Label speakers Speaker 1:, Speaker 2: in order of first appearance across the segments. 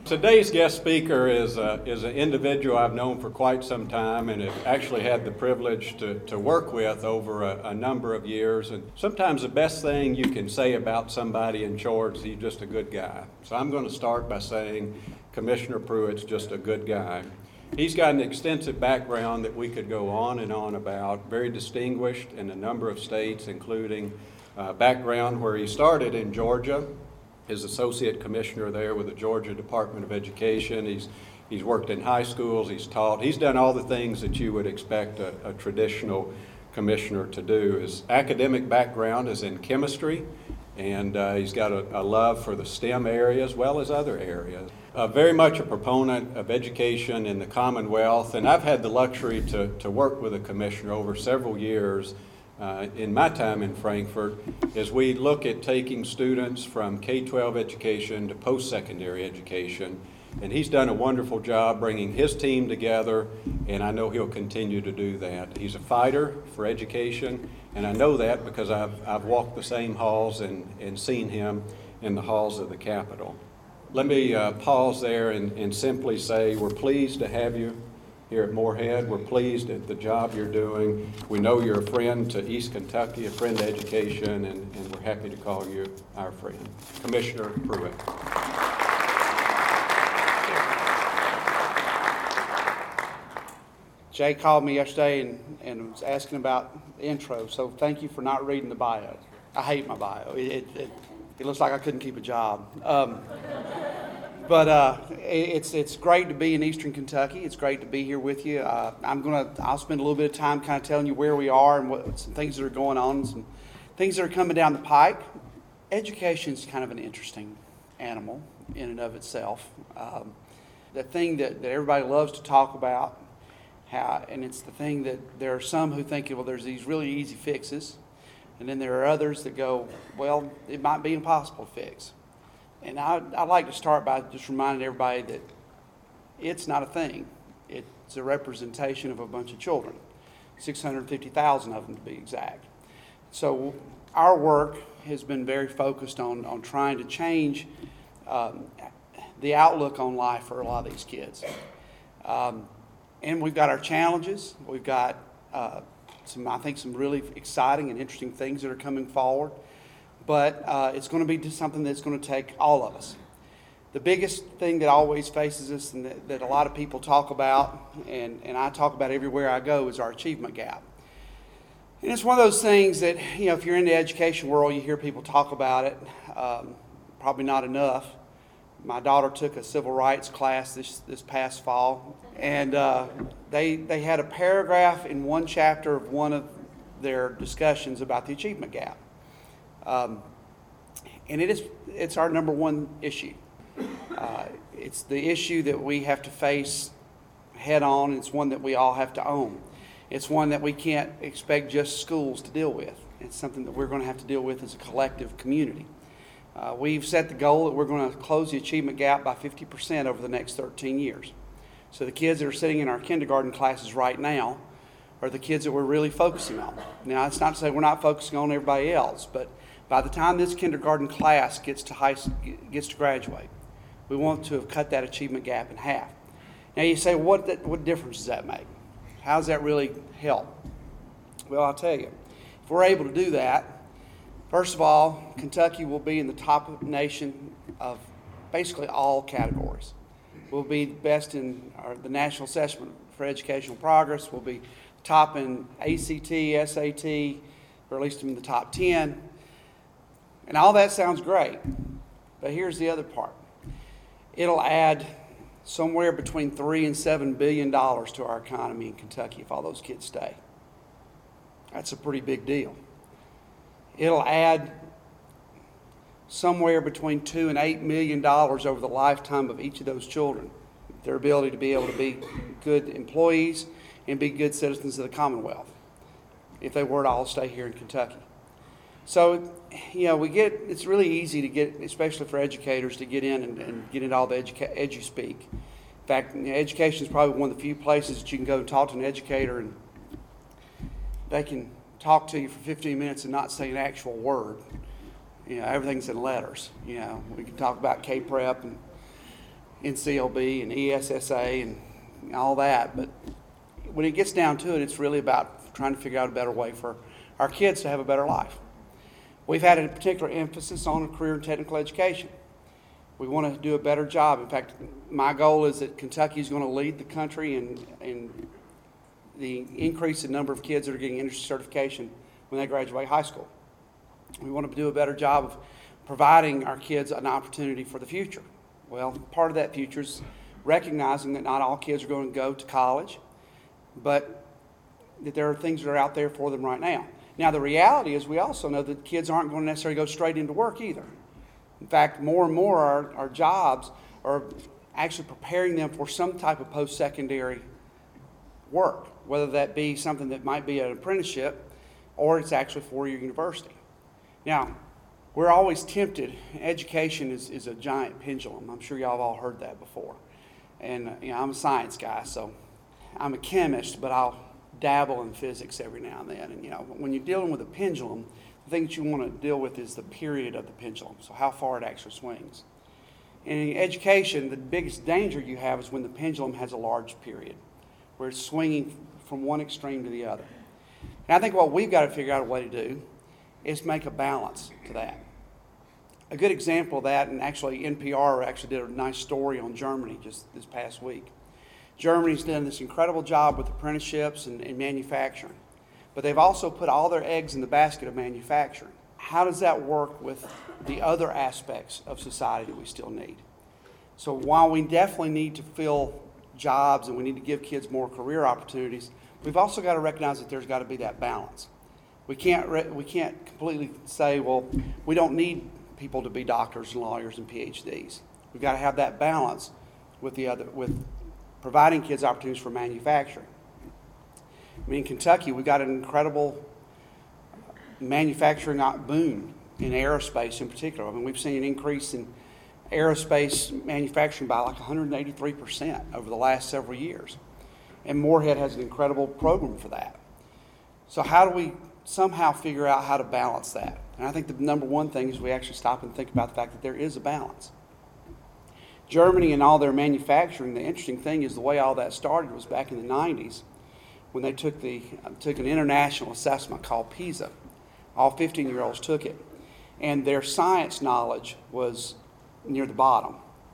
Speaker 1: Today's guest speaker is an individual I've known for quite some time and have actually had the privilege to work with over a number of years. And sometimes the best thing you can say about somebody in charge is he's just a good guy. So I'm going to start by saying Commissioner Pruitt's just a good guy. He's got an extensive background that we could go on and on about, very distinguished in a number of states, including background where he started in Georgia. His associate commissioner there with the Georgia Department of Education. He's worked in high schools, he's taught, he's done all the things that you would expect a traditional commissioner to do. His academic background is in chemistry, and he's got a love for the STEM area as well as other areas. Very much a proponent of education in the Commonwealth, and I've had the luxury to work with a commissioner over several years in my time in Frankfort, as we look at taking students from K-12 education to post-secondary education. And he's done a wonderful job bringing his team together, and I know he'll continue to do that. He's a fighter for education, and I know that because I've walked the same halls and seen him in the halls of the Capitol. Let me pause there and simply say we're pleased to have you here at Morehead. We're pleased at the job you're doing. We know you're a friend to East Kentucky, a friend to education, and we're happy to call you our friend. Commissioner Pruitt.
Speaker 2: Jay called me yesterday and was asking about the intro, so thank you for not reading the bio. I hate my bio. It looks like I couldn't keep a job. But it's great to be in Eastern Kentucky. It's great to be here with you. I'll spend a little bit of time kind of telling you where we are and some things that are going on, some things that are coming down the pike. Education is kind of an interesting animal in and of itself. The thing that everybody loves to talk about, and it's the thing that there are some who think, well, there's these really easy fixes, and then there are others that go, well, it might be impossible to fix. And I'd like to start by just reminding everybody that it's not a thing. It's a representation of a bunch of children, 650,000 of them to be exact. So our work has been very focused on trying to change the outlook on life for a lot of these kids. And we've got our challenges. We've got some really exciting and interesting things that are coming forward. But it's going to be something that's going to take all of us. The biggest thing that always faces us and that a lot of people talk about, and I talk about everywhere I go, is our achievement gap. And it's one of those things that, if you're in the education world, you hear people talk about it, probably not enough. My daughter took a civil rights class this past fall, and they had a paragraph in one chapter of one of their discussions about the achievement gap. And it's our number one issue. It's the issue that we have to face head on. It's one that we all have to own. It's one that we can't expect just schools to deal with. It's something that we're going to have to deal with as a collective community. We've set the goal that we're going to close the achievement gap by 50% over the next 13 years. So the kids that are sitting in our kindergarten classes right now are the kids that we're really focusing on. Now, it's not to say we're not focusing on everybody else, but by the time this kindergarten class gets to graduate, we want to have cut that achievement gap in half. Now you say, what difference does that make? How does that really help? Well, I'll tell you. If we're able to do that, first of all, Kentucky will be in the top nation of basically all categories. We'll be best in the National Assessment for Educational Progress. We'll be top in ACT, SAT, or at least in the top 10. And all that sounds great, but here's the other part. It'll add somewhere between $3 and $7 billion to our economy in Kentucky if all those kids stay. That's a pretty big deal. It'll add somewhere between $2 and $8 million over the lifetime of each of those children. Their ability to be able to be good employees and be good citizens of the Commonwealth if they were to all stay here in Kentucky. So, it's really easy to get, especially for educators, to get in and get into all the edu-speak. In fact, education is probably one of the few places that you can go and talk to an educator and they can talk to you for 15 minutes and not say an actual word. Everything's in letters. We can talk about K-Prep and NCLB and ESSA and all that. But when it gets down to it, it's really about trying to figure out a better way for our kids to have a better life. We've had a particular emphasis on a career and technical education. We want to do a better job. In fact, my goal is that Kentucky is going to lead the country in the increase in number of kids that are getting industry certification when they graduate high school. We want to do a better job of providing our kids an opportunity for the future. Well, part of that future is recognizing that not all kids are going to go to college, but that there are things that are out there for them right now. Now, the reality is we also know that kids aren't going to necessarily go straight into work either. In fact, more and more our jobs are actually preparing them for some type of post-secondary work, whether that be something that might be an apprenticeship or it's actually a four-year university. Now, we're always tempted. Education is a giant pendulum. I'm sure y'all have all heard that before. And I'm a science guy, so I'm a chemist, but I'll dabble in physics every now and then. And when you're dealing with a pendulum, the thing that you want to deal with is the period of the pendulum, so how far it actually swings. And in education, the biggest danger you have is when the pendulum has a large period, where it's swinging from one extreme to the other. And I think what we've got to figure out a way to do is make a balance to that. A good example of that, and actually NPR actually did a nice story on Germany just this past week. Germany's done this incredible job with apprenticeships and manufacturing, but they've also put all their eggs in the basket of manufacturing. How does that work with the other aspects of society that we still need? So while we definitely need to fill jobs and we need to give kids more career opportunities, we've also got to recognize that there's got to be that balance. We can't completely say, well, we don't need people to be doctors and lawyers and PhDs. We've got to have that balance with providing kids opportunities for manufacturing. I mean, in Kentucky, we've got an incredible manufacturing boom in aerospace in particular. I mean, we've seen an increase in aerospace manufacturing by like 183% over the last several years. And Morehead has an incredible program for that. So how do we somehow figure out how to balance that? And I think the number one thing is we actually stop and think about the fact that there is a balance. Germany and all their manufacturing, the interesting thing is the way all that started was back in the 90s when they took an international assessment called PISA. All 15-year-olds took it. And their science knowledge was near the bottom.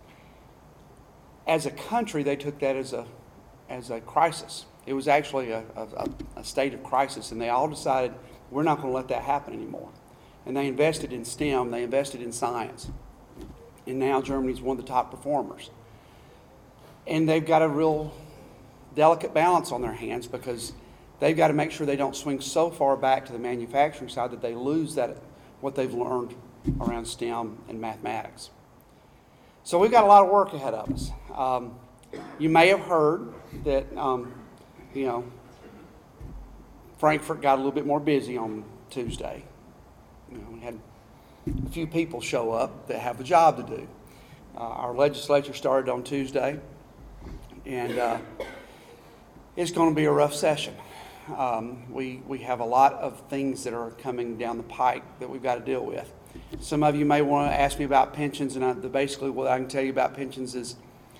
Speaker 2: As a country, they took that as a crisis. It was actually a state of crisis, and they all decided we're not going to let that happen anymore. And they invested in STEM, they invested in science. And now Germany's one of the top performers. And they've got a real delicate balance on their hands because they've got to make sure they don't swing so far back to the manufacturing side that they lose what they've learned around STEM and mathematics. So we've got a lot of work ahead of us. You may have heard that, Frankfort got a little bit more busy on Tuesday. We had a few people show up that have a job to do. Our legislature started on Tuesday, and it's going to be a rough session. We have a lot of things that are coming down the pike that we've got to deal with. Some of you may want to ask me about pensions, and basically what I can tell you about pensions is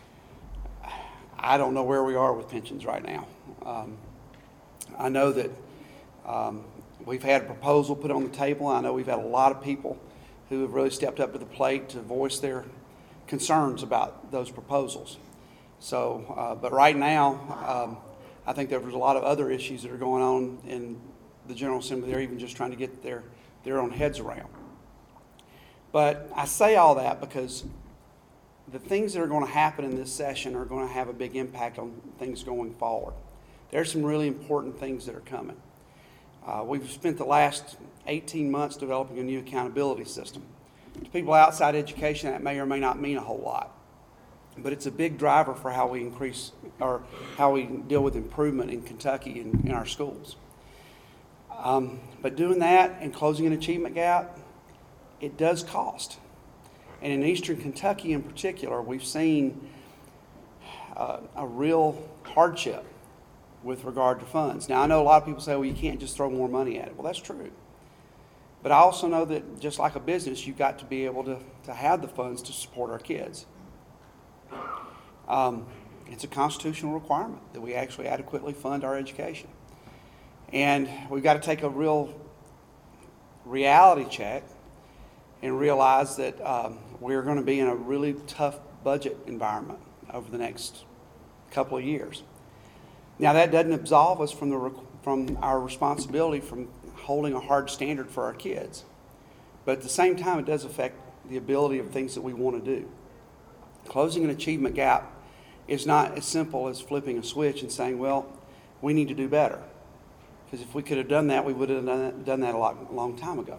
Speaker 2: I don't know where we are with pensions right now. I know that we've had a proposal put on the table. I know we've had a lot of people who have really stepped up to the plate to voice their concerns about those proposals. So, but right now, I think there's a lot of other issues that are going on in the General Assembly. They're even just trying to get their own heads around. But I say all that because the things that are going to happen in this session are going to have a big impact on things going forward. There's some really important things that are coming. We've spent the last 18 months developing a new accountability system. To people outside education, that may or may not mean a whole lot, but it's a big driver for how we increase or how we deal with improvement in Kentucky and in our schools. But doing that and closing an achievement gap, it does cost. And in Eastern Kentucky in particular, we've seen a real hardship with regard to funds. Now, I know a lot of people say, well, you can't just throw more money at it. Well, that's true. But I also know that just like a business, you've got to be able to have the funds to support our kids. It's a constitutional requirement that we actually adequately fund our education. And we've got to take a real reality check and realize that we're going to be in a really tough budget environment over the next couple of years. Now, that doesn't absolve us from our responsibility from holding a hard standard for our kids. But at the same time, it does affect the ability of things that we want to do. Closing an achievement gap is not as simple as flipping a switch and saying, well, we need to do better. Because if we could have done that, we would have done that a long time ago.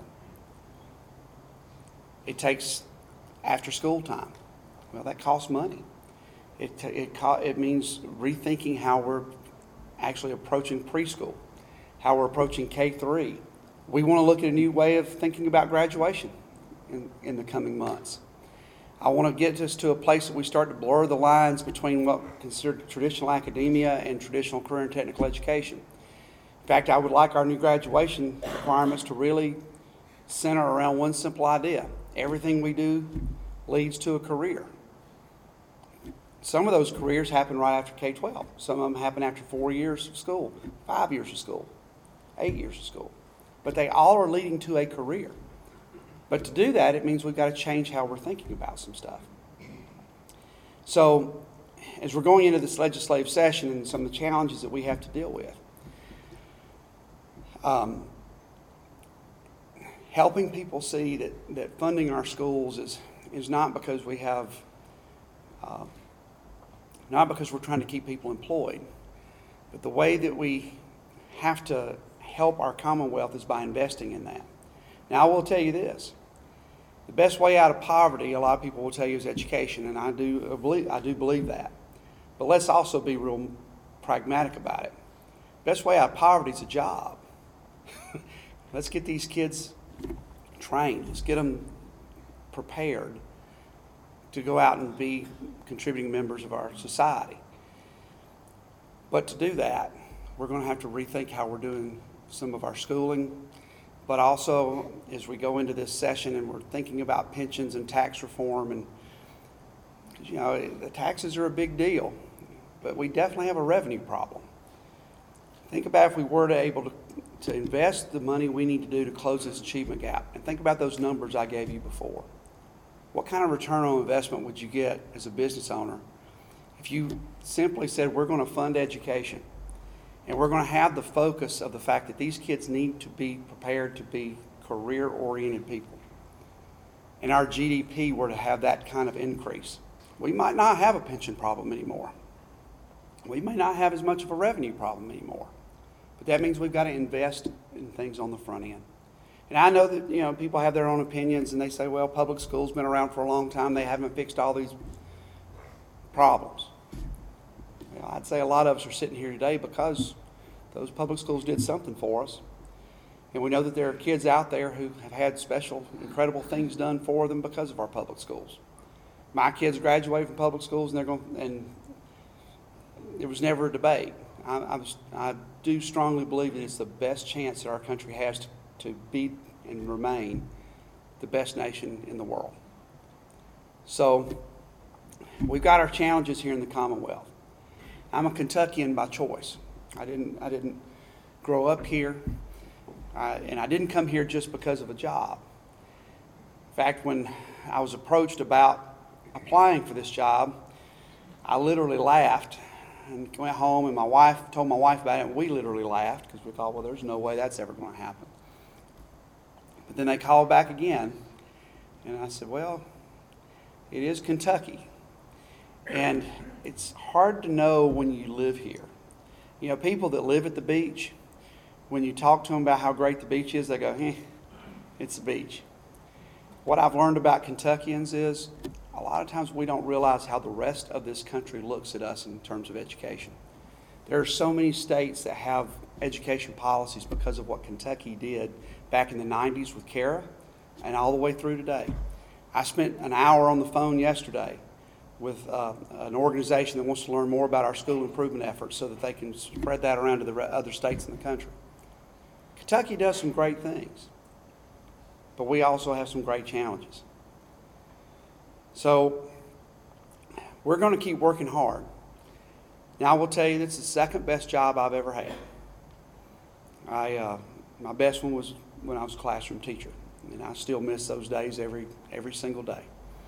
Speaker 2: It takes after school time. Well, that costs money. It means rethinking how we're actually approaching preschool, how we're approaching K-3. We want to look at a new way of thinking about graduation in the coming months. I want to get us to a place that we start to blur the lines between what considered traditional academia and traditional career and technical education. In fact, I would like our new graduation requirements to really center around one simple idea. Everything we do leads to a career. Some of those careers happen right after K-12. Some of them happen after 4 years of school, 5 years of school, 8 years of school. But they all are leading to a career. But to do that, it means we've got to change how we're thinking about some stuff. So as we're going into this legislative session and some of the challenges that we have to deal with, helping people see that funding our schools is not because we have, not because we're trying to keep people employed, but the way that we have to help our Commonwealth is by investing in that. Now, I will tell you this. The best way out of poverty, a lot of people will tell you, is education, and I do believe that. But let's also be real pragmatic about it. Best way out of poverty is a job. Let's get these kids trained. Let's get them prepared to go out and be contributing members of our society. But to do that, we're going to have to rethink how we're doing some of our schooling. But also, as we go into this session and we're thinking about pensions and tax reform, and you know, the taxes are a big deal, but we definitely have a revenue problem. Think about if we were able to invest the money we need to do to close this achievement gap, and think about those numbers I gave you before. What kind of return on investment would you get as a business owner if you simply said, we're going to fund education, and we're going to have the focus of the fact that these kids need to be prepared to be career-oriented people, and our GDP were to have that kind of increase? We might not have a pension problem anymore. We may not have as much of a revenue problem anymore. But that means we've got to invest in things on the front end. And I know that, you know, people have their own opinions, and they say, well, public school's been around for a long time. They haven't fixed all these problems. Well, I'd say a lot of us are sitting here today because those public schools did something for us. And we know that there are kids out there who have had special, incredible things done for them because of our public schools. My kids graduated from public schools, and there was never a debate. I do strongly believe that it's the best chance that our country has to be and remain the best nation in the world. So we've got our challenges here in the Commonwealth. I'm a Kentuckian by choice. I didn't grow up here, and I didn't come here just because of a job. In fact, when I was approached about applying for this job, I literally laughed and went home, and told my wife about it, and we literally laughed because we thought, well, there's no way that's ever going to happen. But then they called back again, and I said, well, it is Kentucky. And it's hard to know when you live here. You know, people that live at the beach, when you talk to them about how great the beach is, they go, it's the beach. What I've learned about Kentuckians is a lot of times we don't realize how the rest of this country looks at us in terms of education. There are so many states that have education policies because of what Kentucky did back in the 90s with CARA and all the way through today. I spent an hour on the phone yesterday with an organization that wants to learn more about our school improvement efforts so that they can spread that around to the other states in the country. Kentucky does some great things, but we also have some great challenges. So we're going to keep working hard. Now, I will tell you, this is the second best job I've ever had. My best one was when I was a classroom teacher, and I still miss those days every single day.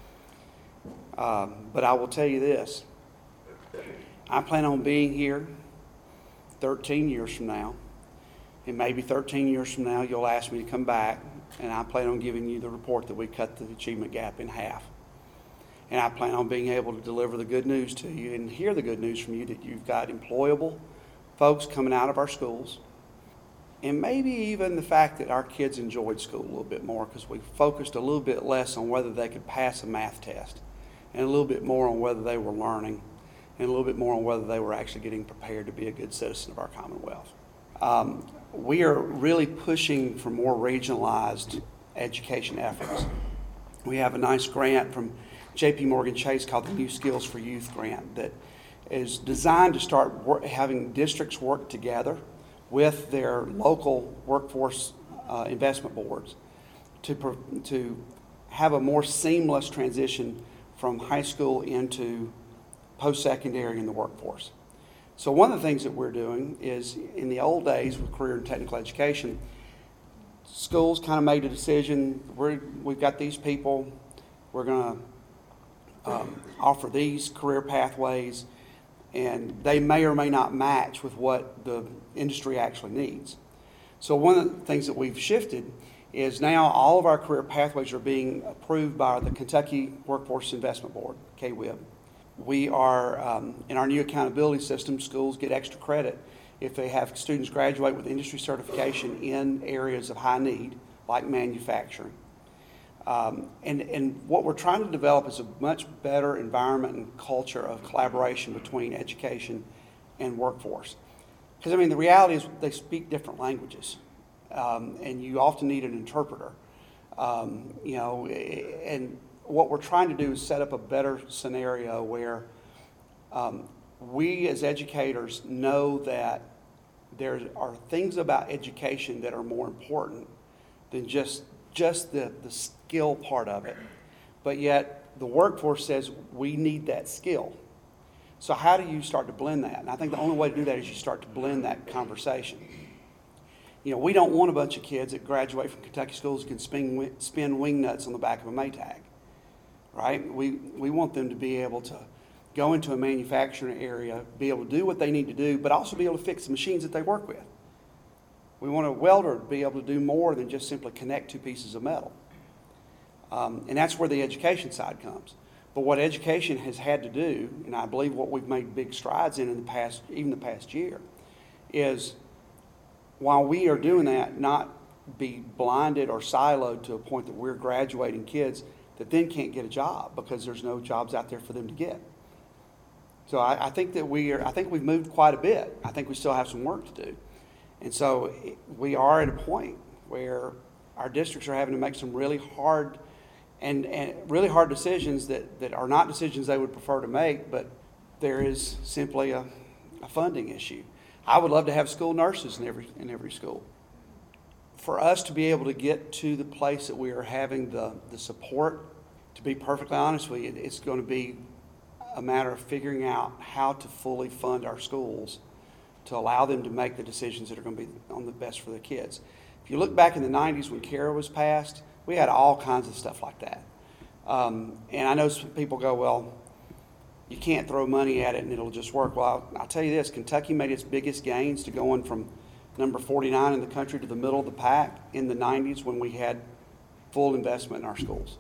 Speaker 2: But I will tell you this, I plan on being here 13 years from now, and maybe 13 years from now you'll ask me to come back, and I plan on giving you the report that we cut the achievement gap in half. And I plan on being able to deliver the good news to you and hear the good news from you that you've got employable folks coming out of our schools. And maybe even the fact that our kids enjoyed school a little bit more because we focused a little bit less on whether they could pass a math test and a little bit more on whether they were learning and a little bit more on whether they were actually getting prepared to be a good citizen of our Commonwealth. We are really pushing for more regionalized education efforts. We have a nice grant from J.P. Morgan Chase called the New Skills for Youth grant that is designed to start having districts work together with their local workforce investment boards to have a more seamless transition from high school into post-secondary in the workforce. So one of the things that we're doing is, in the old days with career and technical education, schools kind of made a decision, we've got these people, we're going to offer these career pathways, and they may or may not match with what the industry actually needs. So one of the things that we've shifted is now all of our career pathways are being approved by the Kentucky Workforce Investment Board, KWIB. We are, in our new accountability system, schools get extra credit if they have students graduate with industry certification in areas of high need, like manufacturing. And what we're trying to develop is a much better environment and culture of collaboration between education and workforce. Because, I mean, the reality is they speak different languages, and you often need an interpreter. And what we're trying to do is set up a better scenario where we as educators know that there are things about education that are more important than just the skill part of it. But yet the workforce says we need that skill. So how do you start to blend that? And I think the only way to do that is you start to blend that conversation. You know, we don't want a bunch of kids that graduate from Kentucky schools who can spin wing nuts on the back of a Maytag, right? We want them to be able to go into a manufacturing area, be able to do what they need to do, but also be able to fix the machines that they work with. We want a welder to be able to do more than just simply connect two pieces of metal. And that's where the education side comes. But what education has had to do, and I believe what we've made big strides in the past, even the past year, is while we are doing that, not be blinded or siloed to a point that we're graduating kids that then can't get a job because there's no jobs out there for them to get. So I think that we've moved quite a bit. I think we still have some work to do. And so we are at a point where our districts are having to make some really hard and really hard decisions that are not decisions they would prefer to make, but there is simply a funding issue. I would love to have school nurses in every school. For us to be able to get to the place that we are having the support, to be perfectly honest with you, it's going to be a matter of figuring out how to fully fund our schools to allow them to make the decisions that are going to be on the best for the kids. If you look back in the 90s when CARA was passed, we had all kinds of stuff like that. And I know some people go, well, you can't throw money at it and it'll just work. Well, I'll tell you this, Kentucky made its biggest gains to going from number 49 in the country to the middle of the pack in the 90s when we had full investment in our schools.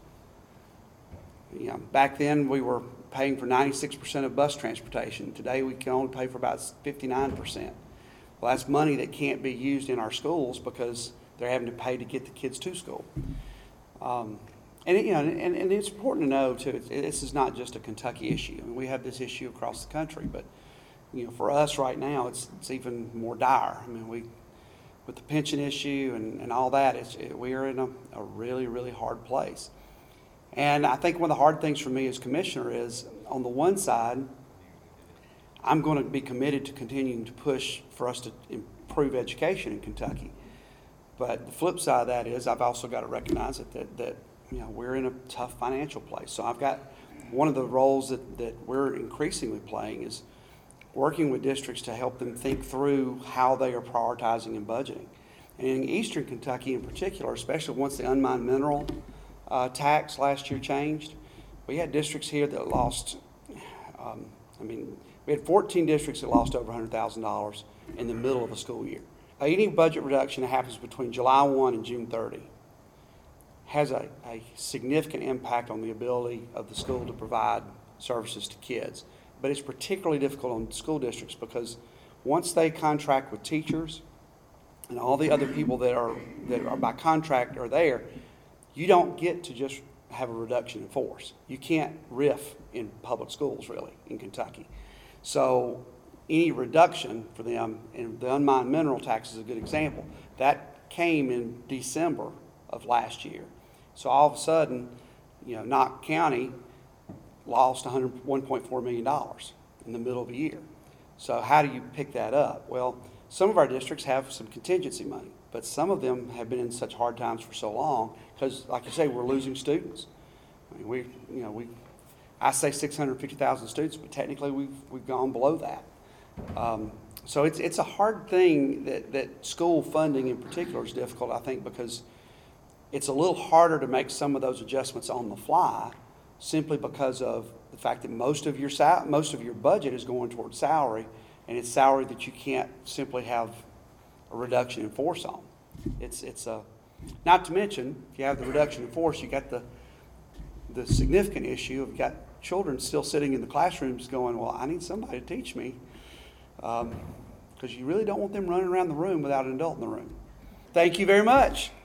Speaker 2: You know, back then we were paying for 96% of bus transportation. Today we can only pay for about 59%. Well, that's money that can't be used in our schools because they're having to pay to get the kids to school. And it's important to know too, this is not just a Kentucky issue. I mean, we have this issue across the country, but for us right now, it's even more dire. I mean, with the pension issue and all that, we are in a really, really hard place. And I think one of the hard things for me as commissioner is, on the one side, I'm going to be committed to continuing to push for us to improve education in Kentucky. But the flip side of that is I've also got to recognize that we're in a tough financial place. So I've got one of the roles that we're increasingly playing is working with districts to help them think through how they are prioritizing and budgeting. And in Eastern Kentucky in particular, especially once the unmined mineral tax last year changed, we had districts here that lost, we had 14 districts that lost over $100,000 in the middle of a school year. Any budget reduction that happens between July 1 and June 30 has a significant impact on the ability of the school to provide services to kids. But it's particularly difficult on school districts because once they contract with teachers and all the other people that are by contract are there, you don't get to just have a reduction in force. You can't RIF in public schools really in Kentucky. So any reduction for them, and the unmined mineral tax is a good example, that came in December of last year. So all of a sudden, Knox County lost $1.4 million in the middle of a year. So how do you pick that up? Well, some of our districts have some contingency money, but some of them have been in such hard times for so long because, like you say, we're losing students. I mean, I say 650,000 students, but technically we've gone below that. So it's a hard thing that school funding in particular is difficult, I think, because it's a little harder to make some of those adjustments on the fly simply because of the fact that most of your budget is going towards salary, and it's salary that you can't simply have a reduction in force on. It's not to mention, if you have the reduction in force, you got the significant issue of you got children still sitting in the classrooms going, well, I need somebody to teach me, because you really don't want them running around the room without an adult in the room. Thank you very much.